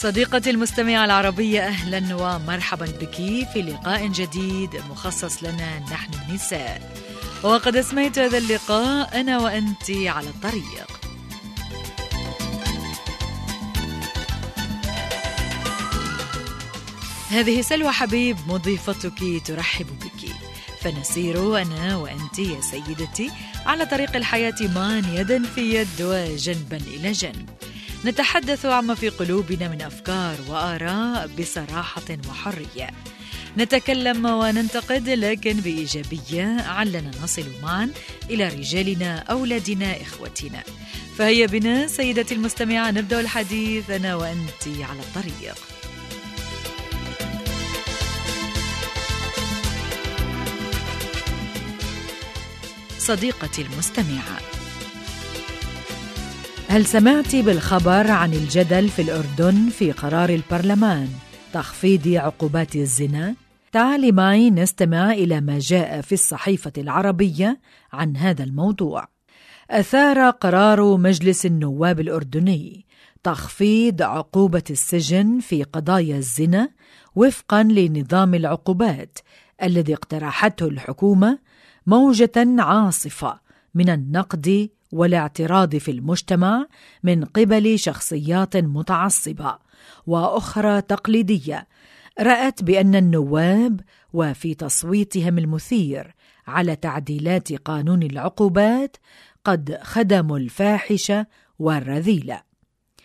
صديقتي المستمعة العربية، أهلا ومرحبا بك في لقاء جديد مخصص لنا نحن النساء. وقد أسميت هذا اللقاء أنا وأنت على الطريق. هذه سلوى حبيب مضيفتك ترحب بك، فنسير أنا وأنت يا سيدتي على طريق الحياة معا يدا في يد وجنبا إلى جنب، نتحدث عما في قلوبنا من أفكار وآراء بصراحة وحرية، نتكلم وننتقد لكن بإيجابية علنا نصل معا إلى رجالنا، أولادنا، إخوتنا. فهيا بنا سيدتي المستمعة نبدأ الحديث أنا وأنت على الطريق. صديقتي المستمعة، هل سمعت بالخبر عن الجدل في الأردن في قرار البرلمان تخفيض عقوبات الزنا؟ تعالي معي نستمع إلى ما جاء في الصحيفة العربية عن هذا الموضوع. أثار قرار مجلس النواب الأردني تخفيض عقوبة السجن في قضايا الزنا وفقا لنظام العقوبات الذي اقترحته الحكومة موجة عاصفة من النقد والاعتراض في المجتمع من قبل شخصيات متعصبة وأخرى تقليدية رأت بأن النواب وفي تصويتهم المثير على تعديلات قانون العقوبات قد خدموا الفاحشة والرذيلة.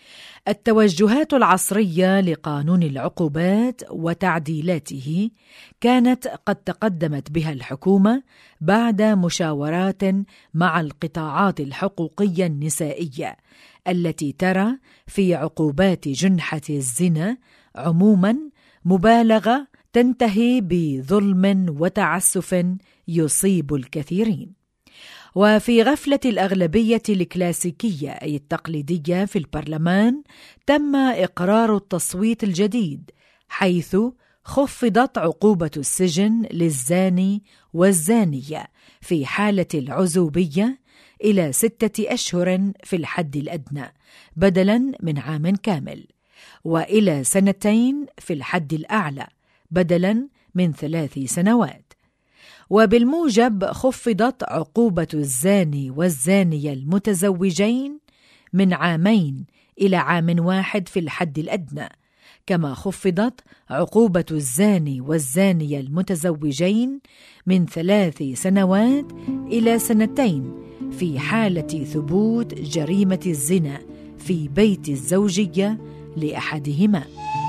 التوجهات العصرية لقانون العقوبات وتعديلاته كانت قد تقدمت بها الحكومة بعد مشاورات مع القطاعات الحقوقية النسائية التي ترى في عقوبات جنحة الزنا عموما مبالغة تنتهي بظلم وتعسف يصيب الكثيرين. وفي غفلة الأغلبية الكلاسيكية أي التقليدية في البرلمان تم إقرار التصويت الجديد، حيث خفضت عقوبة السجن للزاني والزانية في حالة العزوبية إلى 6 أشهر في الحد الأدنى بدلاً من عام كامل، وإلى 2 في الحد الأعلى بدلاً من 3 سنوات. وبالموجب خفضت عقوبة الزاني والزانية المتزوجين من 2 إلى 1 عام في الحد الأدنى، كما خفضت عقوبة الزاني والزانية المتزوجين من 3 سنوات إلى 2 في حالة ثبوت جريمة الزنا في بيت الزوجية لأحدهما.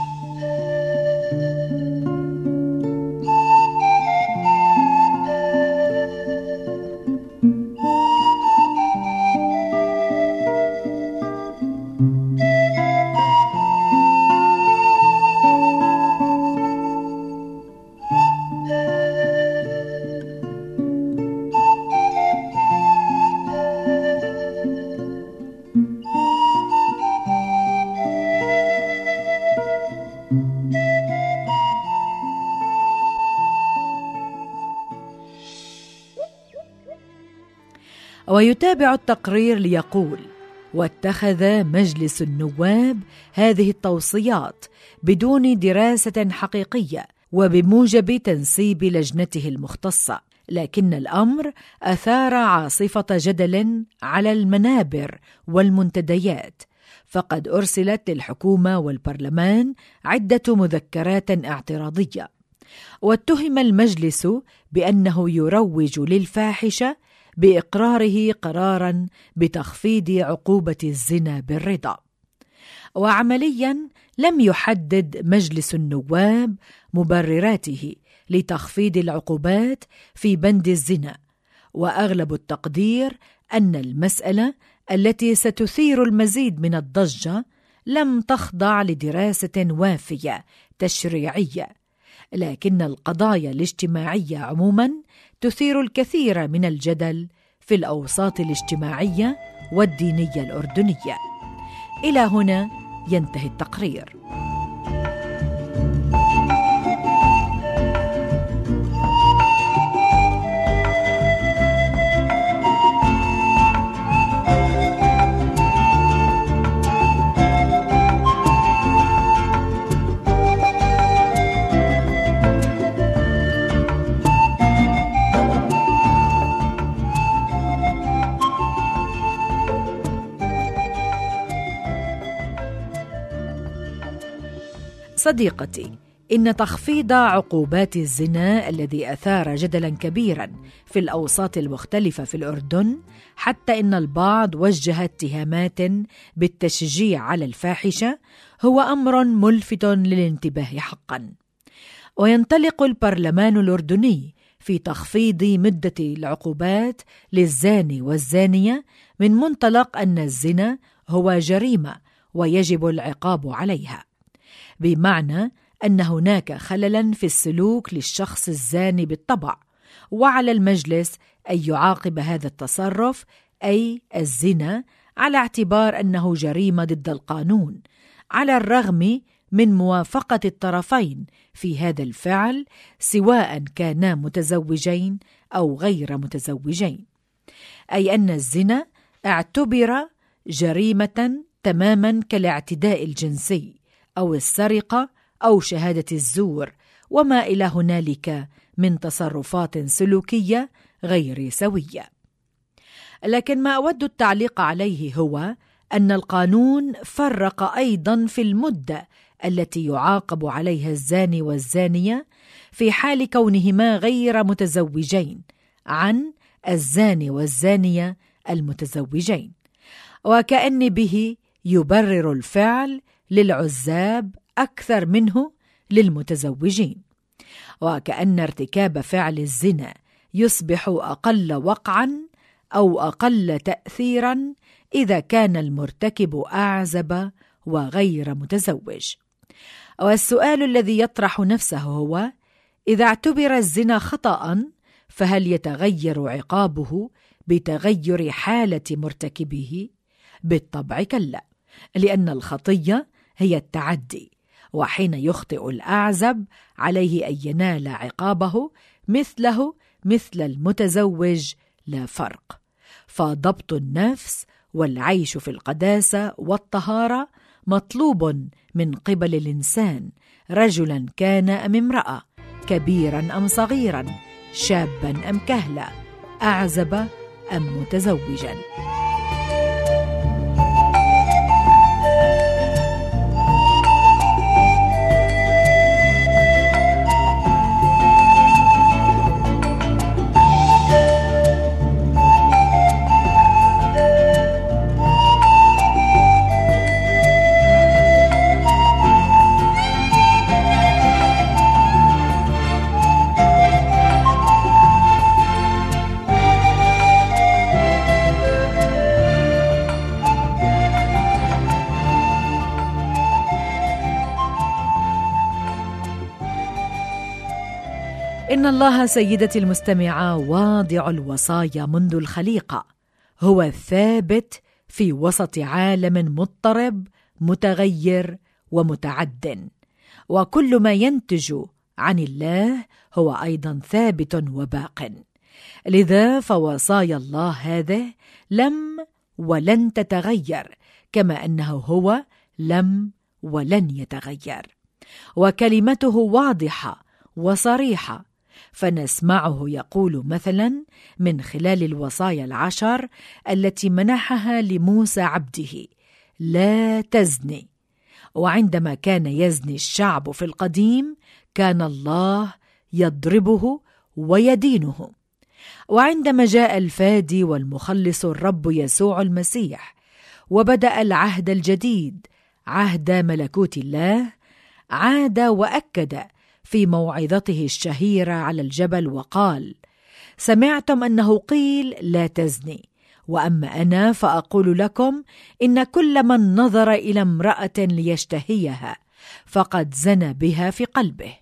ويتابع التقرير ليقول: واتخذ مجلس النواب هذه التوصيات بدون دراسة حقيقية وبموجب تنسيب لجنته المختصة، لكن الأمر أثار عاصفة جدل على المنابر والمنتديات، فقد أرسلت للحكومة والبرلمان عدة مذكرات اعتراضية، واتهم المجلس بأنه يروج للفاحشة بإقراره قراراً بتخفيض عقوبة الزنا بالرضا. وعملياً لم يحدد مجلس النواب مبرراته لتخفيض العقوبات في بند الزنا، وأغلب التقدير أن المسألة التي ستثير المزيد من الضجة لم تخضع لدراسة وافية تشريعية، لكن القضايا الاجتماعية عموماً تثير الكثير من الجدل في الأوساط الاجتماعية والدينية الأردنية. إلى هنا ينتهي التقرير. صديقتي، إن تخفيض عقوبات الزنا الذي أثار جدلاً كبيراً في الأوساط المختلفة في الأردن، حتى إن البعض وجه اتهامات بالتشجيع على الفاحشة، هو أمر ملفت للانتباه حقاً. وينطلق البرلمان الأردني في تخفيض مدة العقوبات للزاني والزانية من منطلق أن الزنا هو جريمة ويجب العقاب عليها، بمعنى أن هناك خللاً في السلوك للشخص الزاني بالطبع، وعلى المجلس أن يعاقب هذا التصرف أي الزنا على اعتبار أنه جريمة ضد القانون، على الرغم من موافقة الطرفين في هذا الفعل سواء كانا متزوجين أو غير متزوجين، أي أن الزنا اعتبر جريمة تماماً كالاعتداء الجنسي أو السرقة أو شهادة الزور وما إلى هنالك من تصرفات سلوكية غير سوية. لكن ما أود التعليق عليه هو أن القانون فرق أيضاً في المدة التي يعاقب عليها الزاني والزانية في حال كونهما غير متزوجين عن الزاني والزانية المتزوجين، وكأن به يبرر الفعل للعزاب أكثر منه للمتزوجين، وكأن ارتكاب فعل الزنا يصبح أقل وقعاً أو أقل تأثيراً إذا كان المرتكب أعزب وغير متزوج. والسؤال الذي يطرح نفسه هو: إذا اعتبر الزنا خطأ فهل يتغير عقابه بتغير حالة مرتكبه؟ بالطبع كلا، لأن الخطية هي التعدي، وحين يخطئ الأعزب عليه أن ينال عقابه مثله مثل المتزوج لا فرق. فضبط النفس والعيش في القداسة والطهارة مطلوب من قبل الإنسان، رجلاً كان أم امرأة، كبيراً أم صغيراً، شاباً أم كهلا، أعزب أم متزوجاً. إن الله سيدتي المستمعة واضع الوصايا منذ الخليقة، هو الثابت في وسط عالم مضطرب متغير ومتعد، وكل ما ينتج عن الله هو أيضا ثابت وباق. لذا فوصايا الله هذه لم ولن تتغير، كما أنه هو لم ولن يتغير، وكلمته واضحة وصريحة. فنسمعه يقول مثلا من خلال الوصايا 10 التي منحها لموسى عبده: لا تزني. وعندما كان يزني الشعب في القديم كان الله يضربه ويدينه. وعندما جاء الفادي والمخلص الرب يسوع المسيح وبدأ العهد الجديد، عهد ملكوت الله، عاد وأكد في موعظته الشهيرة على الجبل وقال: سمعتم أنه قيل لا تزني، وأما أنا فأقول لكم إن كل من نظر إلى امرأة ليشتهيها فقد زنى بها في قلبه.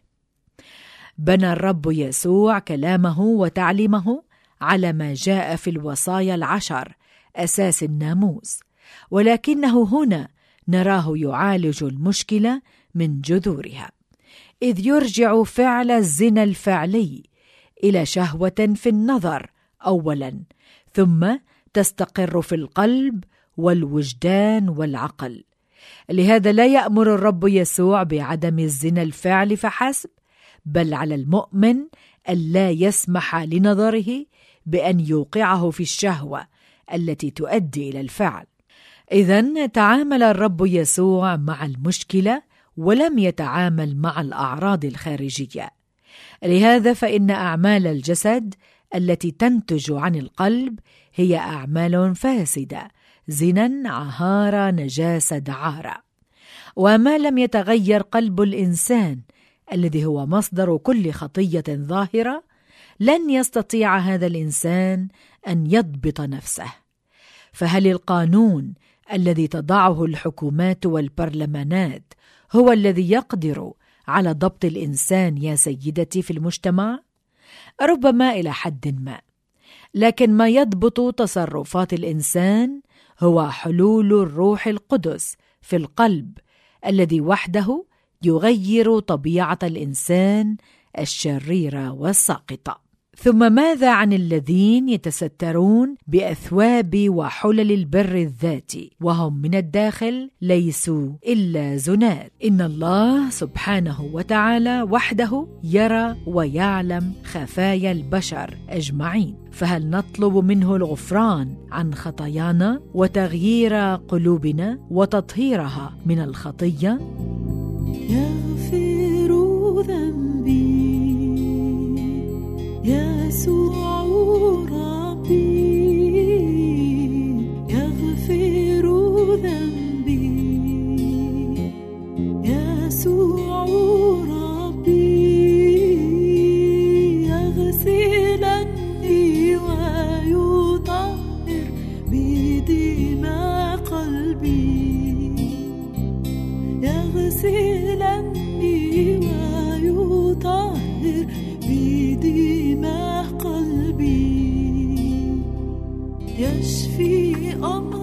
بنى الرب يسوع كلامه وتعليمه على ما جاء في الوصايا 10 أساس الناموس، ولكنه هنا نراه يعالج المشكلة من جذورها، إذ يرجع فعل الزنا الفعلي إلى شهوة في النظر أولاً، ثم تستقر في القلب والوجدان والعقل. لهذا لا يأمر الرب يسوع بعدم الزنا الفعل فحسب، بل على المؤمن ألا يسمح لنظره بأن يوقعه في الشهوة التي تؤدي إلى الفعل. إذن تعامل الرب يسوع مع المشكلة ولم يتعامل مع الأعراض الخارجية. لهذا فإن أعمال الجسد التي تنتج عن القلب هي أعمال فاسدة: زنا، عهارة، نجاسة، دعارة. وما لم يتغير قلب الإنسان الذي هو مصدر كل خطية ظاهرة، لن يستطيع هذا الإنسان أن يضبط نفسه. فهل القانون الذي تضعه الحكومات والبرلمانات هو الذي يقدر على ضبط الإنسان يا سيدتي في المجتمع؟ ربما إلى حد ما، لكن ما يضبط تصرفات الإنسان هو حلول الروح القدس في القلب، الذي وحده يغير طبيعة الإنسان الشريرة والساقطة. ثم ماذا عن الذين يتسترون بأثواب وحلل البر الذاتي وهم من الداخل ليسوا إلا زنات؟ إن الله سبحانه وتعالى وحده يرى ويعلم خفايا البشر أجمعين، فهل نطلب منه الغفران عن خطايانا وتغيير قلوبنا وتطهيرها من الخطية؟ يغفر ذنبي يسوع ربي، يغفر ذنبي يسوع ربي، يغسلني ويطهر بدماء قلبي، يغسلني ويطهر بدماء قلبي، يشفي أمراضي